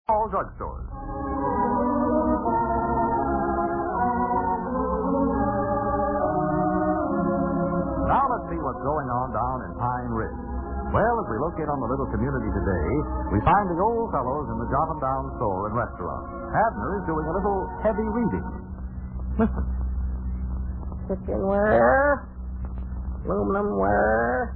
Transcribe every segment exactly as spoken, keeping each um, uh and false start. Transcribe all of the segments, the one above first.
all drugstores. Now let's see what's going on down in Pine Ridge. Well, as we look in on the little community today, we find the old fellows in the Jot 'em Down store and restaurant. Abner is doing a little heavy reading. Listen. Kitchenware, aluminumware,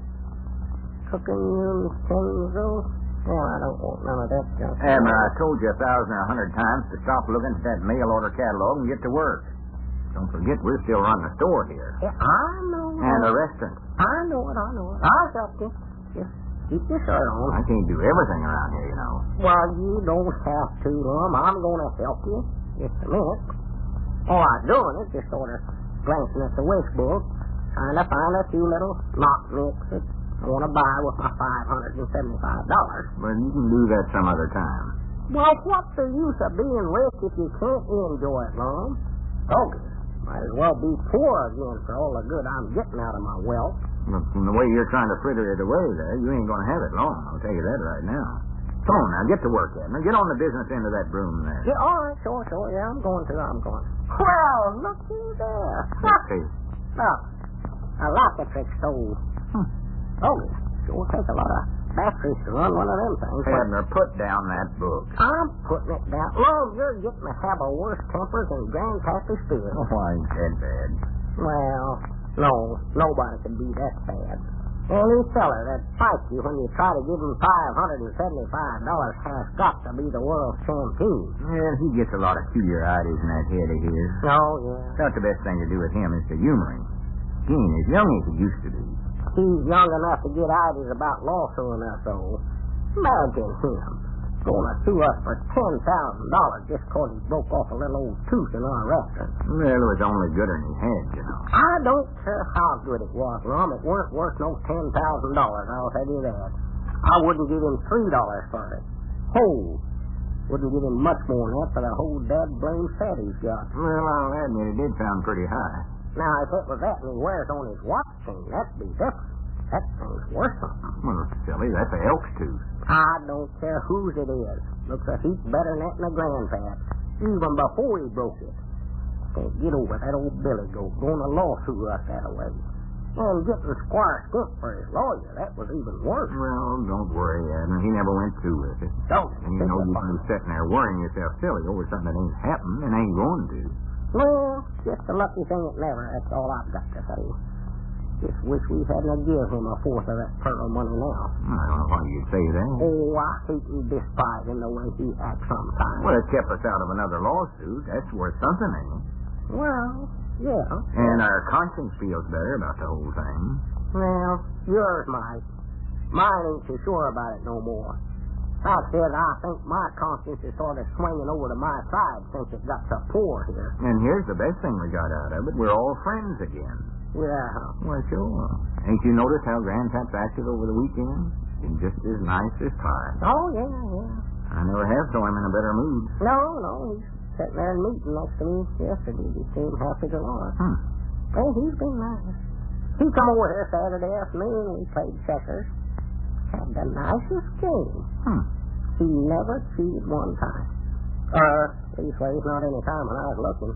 cooking utensils. Oh, I don't want none of that junk. Abner, I told you a thousand or a hundred times to stop looking at that mail order catalog and get to work. Don't forget, we're still running a store here. Yeah, I know. And a restaurant. I know it, I know it. I'll help you. Just keep your shirt on. I can't do everything around here, you know. Well, you don't have to, Lum. I'm going to help you. Just a minute. All I'm doing is just sort of glancing at the wish book, trying to find a few little knock nicks that I want to buy with my five hundred seventy-five dollars. But you can do that some other time. Well, what's the use of being rich if you can't enjoy it, Lum? Okay. Might as well be poor again for all the good I'm getting out of my wealth. But from the way you're trying to fritter it away there, you ain't going to have it long. I'll tell you that right now. Come on now, get to work, Abner. Get on the business end of that broom there. Yeah, all right, sure, sure. Yeah, I'm going to. I'm going. Well, looky there. Let's see. Look, a electric stove. Hmm. Oh, sure take a lot of batteries to run one of them things. Abner, put down that book. I'm putting it down. Lord, you're getting to have a worse temper than Grandpappy Spears. Oh, I ain't that bad. Well, no, nobody can be that bad. Any feller that fights you when you try to give him five hundred seventy-five dollars has got to be the world's champion. Well, he gets a lot of curiosities in that head of his. Oh, yeah. Thought the best thing to do with him is to humor him. He ain't as young as he used to be. He's young enough to get ideas about lawsuing us, though. Imagine him going to sue us for ten thousand dollars just because he broke off a little old tooth in our restaurant. Well, it was only good in his head, you know. I don't care how good it was, Rum. It weren't worth no ten thousand dollars, I'll tell you that. I wouldn't give him three dollars for it. Whole. Wouldn't give him much more than that for the whole dad blame set he's got. Well, I'll admit it did sound pretty high. Now, if it was that and he wears on his watch chain, that'd be different. That thing's worth something. Well, silly, that's an elk's tooth. I don't care whose it is. Looks a heap better than that in the grandpad. Even before he broke it. Can't get over that old Billy goat going to lawsuit us that way. And getting Squire Skimp for his lawyer, that was even worse. Well, don't worry, Abner. He never went through with it. Don't. And you know you can be sitting there worrying yourself silly over something that ain't happened and ain't going to. Well, just a lucky thing it never. That's all I've got to say. Just wish we hadn't give him a fourth of that pearl money now. I don't know why you'd say that. Oh, I hate and despise him the way he acts sometimes. Well, it kept us out of another lawsuit. That's worth something, ain't it? Well, yeah. And our conscience feels better about the whole thing. Well, yours might. Mine ain't too sure about it no more. I said I think my conscience is sort of swinging over to my side since it got so poor here. And here's the best thing we got out of it. We're all friends again. Yeah. Well, sure. Ain't you noticed how Grandpap's acted over the weekend? Been just as nice as pie. Oh, yeah, yeah. I never have saw him in a better mood. No, no, he's sitting there and meeting next to me yesterday. He seemed happy to Lord. Hmm. Well, he's been nice. He come over here Saturday afternoon and we played checkers. Had the nicest game. Hmm. He never cheated one time. Uh, leastways, not any time when I was looking.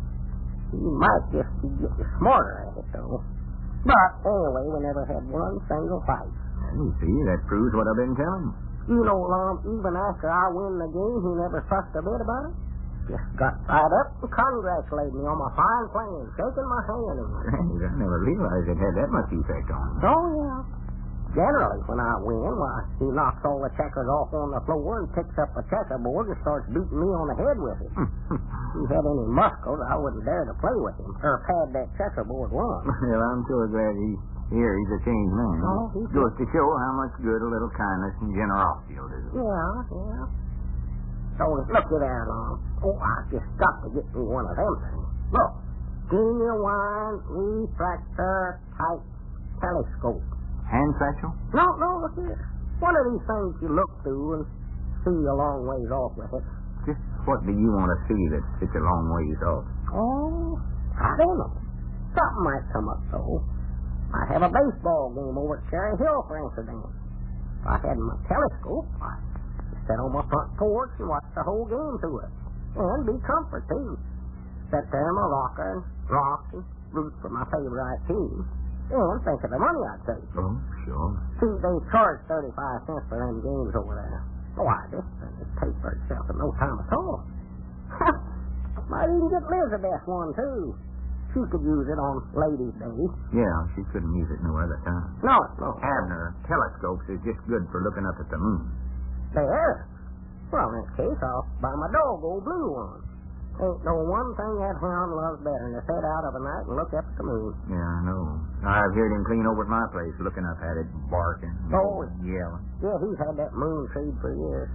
He might just be getting smarter at it, though. But, anyway, we never had one single fight. And you see, that proves what I've been telling you. You know, Lum, even after I win the game, he never fussed a bit about it. Just got right up and congratulated me on my fine playing, shaking my hand. And I never realized it had that much effect on me. Oh, yeah. Generally, when I win, why, he knocks all the checkers off on the floor and picks up a checkerboard and starts beating me on the head with it. If he had any muscles, I wouldn't dare to play with him, or pad that checkerboard run. Well, I'm sure glad he's here. He's a changed man. Oh, he's goes to show how much good a little kindness and generosity will do. Yeah, yeah. So, look at that, Lum. Oh, I just got to get me one of them things. Look, genuine refractor type telescope. Hand satchel? No, no, look here. One of these things you look through and see a long ways off with it. Just what do you want to see that's such a long ways off? Oh, I don't know. Something might come up, though. I have a baseball game over at Cherry Hill, for instance. If I had my telescope, I'd sit on my front porch and watch the whole game to it. And be comfort, too. Sit there in my rocker and rock and root for my favorite team. And think of the money I'd save. Oh, sure. See, they charge thirty-five cents for them games over there. Why, this thing is paid for itself in no time at all. Might even get Elizabeth one, too. She could use it on Ladies' Day. Yeah, she couldn't use it no other time. No, no. Abner, telescopes is just good for looking up at the moon. There. Well, in that case, I'll buy my dog old blue one. Ain't no one thing that hound loves better than to sit out of a night and look up at the moon. Yeah, I know. I've heard him clean over at my place, looking up at it, barking, Oh. yelling. Yeah, he's had that moon feed for years.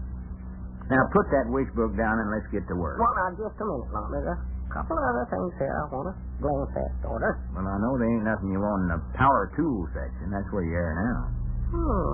Now, put that wish book down and let's get to work. Well, now, just a minute, Lon. There's a couple of other things here I want to glance at, order. Well, I know there ain't nothing you want in the power tool section. That's where you are now. Hmm.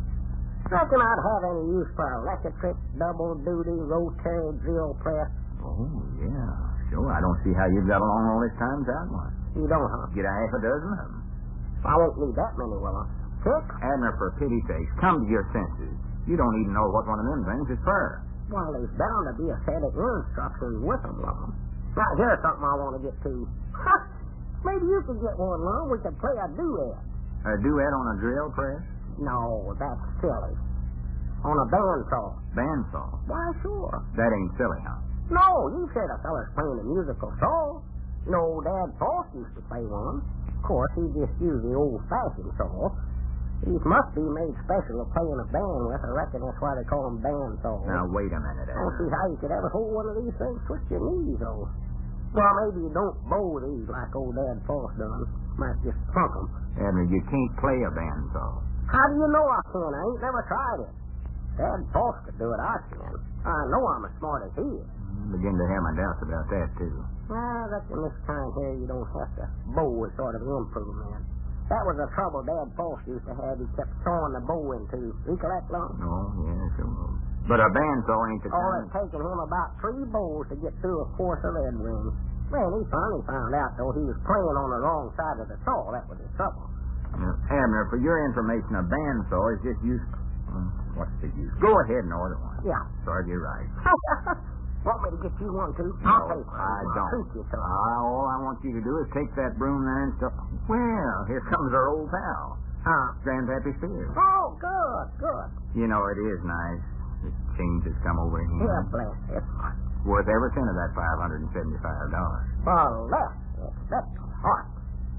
Reckon I'd have any use for a electric double-duty rotary drill press. Oh, yeah, sure. I don't see how you've got along all this time without one. You don't, huh? Get a half a dozen of them. I won't need that many, will I? Six? Abner, for pity's sake, come to your senses. You don't even know what one of them things is for. Well, there's bound to be a set of instructions with them, Lon. Now, here's something I want to get to. Ha! Maybe you could get one, Lon. We could play a duet. A duet on a drill press? No, that's silly. On a bandsaw. Bandsaw? Why, sure. That ain't silly, huh? No, you said a feller's playing a musical saw. You know, Dad Foss used to play one. Of course, he just used the old-fashioned saw. These must be made special to play in a band with. I reckon that's why they call them bandsaws. Now, wait a minute, I don't see Abner. how you could ever hold one of these things with your knees, though. Well, maybe you don't bow these like old Dad Foss done. Might just plunk them. Abner, you can't play a bandsaw. How do you know I can? I ain't never tried it. Dad Foss could do it, I can. I know I'm as smart as he is. I begin to have my doubts about that, too. I reckon this kind here you don't have to bow is sort of an improvement. That was the trouble Dad Foss used to have. He kept throwing the bow into. Recollect, Lon? Oh, yeah, sure. But a bandsaw ain't the Oh, kind. it's taken him about three bows to get through a course of Red Wing. Well, he finally found out, though, he was playing on the wrong side of the saw. That was his trouble. Now, Abner, for your information, a bandsaw is just used... Um, what's the use? Go ahead and order one. Yeah. Sorry, you're right. Want me to get you one, too? No, I'll pay for it. I I'll don't. treat you to it. Ah, all I want you to do is take that broom there and stuff. Well, here comes our old pal, Huh? Grandpappy Spears. Oh, good, good. You know, it is nice. This change has come over here. Yeah, bless it. Worth every cent of that five hundred seventy-five dollars. Well, bless it. That's heart.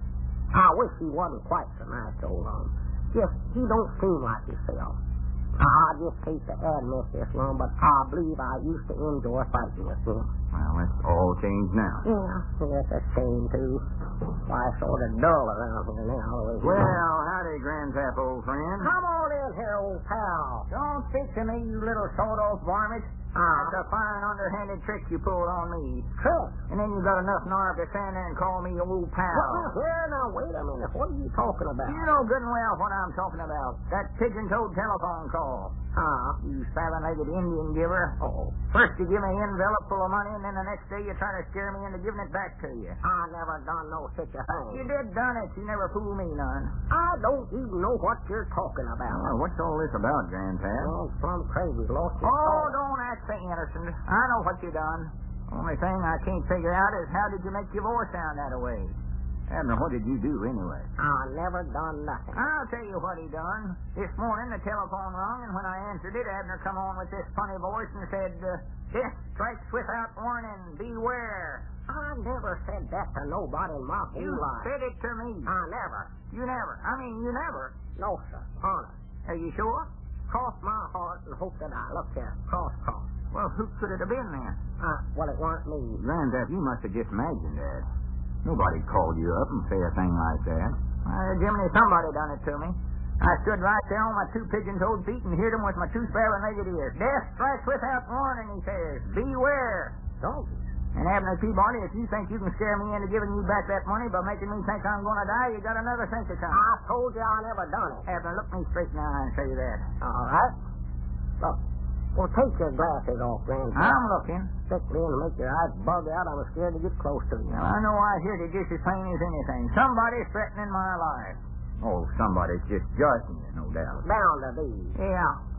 I wish he wasn't quite so nice, old um. Just, he don't seem like himself. I just hate to admit this one, but I believe I used to enjoy fighting with him. Well, that's all changed now. Yeah, that's a shame, too. Why, sort of dull around here now. the way he Well, is. howdy, Grandpap, old friend. Come on in here, old pal. Don't speak to me, you little sawed-off varmint. Ah, That's a fine underhanded trick you pulled on me. Chris. And then you got enough nerve to stand there and call me old pal. Well, here, now, wait a minute. What are you talking about? You know good and well what I'm talking about. That pigeon-toed telephone call. Huh? You silent-legged Indian giver. Oh, First you give me an envelope full of money, and then the next day you try to scare me into giving it back to you. I never done no such a thing. You did done it. You never fooled me none. I don't even know what you're talking about. Well, what's all this about, Grandpap? Oh, plumb crazy. Lost your Oh, soul. don't act so innocent. I know what you done. Only thing I can't figure out is how did you make your voice sound that way? Abner, what did you do anyway? I never done nothing. I'll tell you what he done. This morning the telephone rung, and when I answered it, Abner come on with this funny voice and said, uh, "Death strikes without warning. Beware." I never said that to nobody in my whole You life. said it to me. I never. You never. I mean, you never. No, sir. Honest. Are you sure? Cross my heart and hope that I look here. Cross, cross. Well, who could it have been then? Uh, well, it weren't me. Granddad, you must have just imagined that. Nobody called you up and say a thing like that. Uh, Jiminy, somebody done it to me. I stood right there on my two pigeon-toed feet and heard him with my two sparrow-legged ears. Death strikes without warning, he says. Beware. Don't. And Abner Peabody, if you think you can scare me into giving you back that money by making me think I'm going to die, you got another think to come. I told you I never done it. Abner, look me straight in the eye and say that. All right. Look. Well, take your glasses off, Grandpa. I'm looking. Stick me in and make your eyes bug out. I'm scared to get close to you. Now, I know I heard it just as plain as anything. Somebody's threatening my life. Oh, somebody's just judging you, no doubt. Bound to be. Yeah.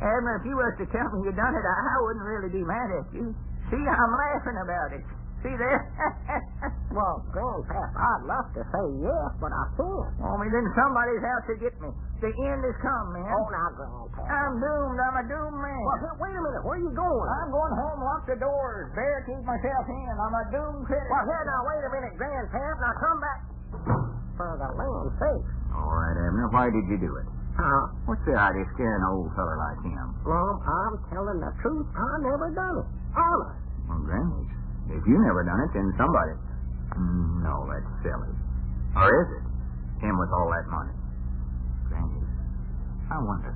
Abner, if you was to tell me you done it, I, I wouldn't really be mad at you. See, I'm laughing about it. See there? Well, Grandpap, I'd love to say yes, but I can't. Only then somebody's out to get me. The end has come, man. Oh, now, Grandpap. I'm doomed. I'm a doomed man. Well, here, wait a minute. Where are you going? I'm going home, lock the doors, barricade myself in. I'm a doomed critter. Well, here, now, wait a minute, Grandpap. Now, come back. For the land's sake. All right, Abner, why did you do it? Huh? What's the idea of scaring an old feller like him? Mom, I'm telling the truth. I never done it. Honest. Well, Granny, if you never done it, then somebody... Mm, no, that's silly. Or is it? Him with all that money. Granny, I wonder.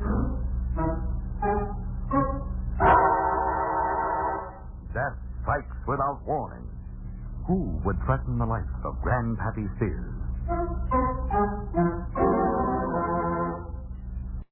Death strikes without warning. Who would threaten the life of Grandpappy Sears?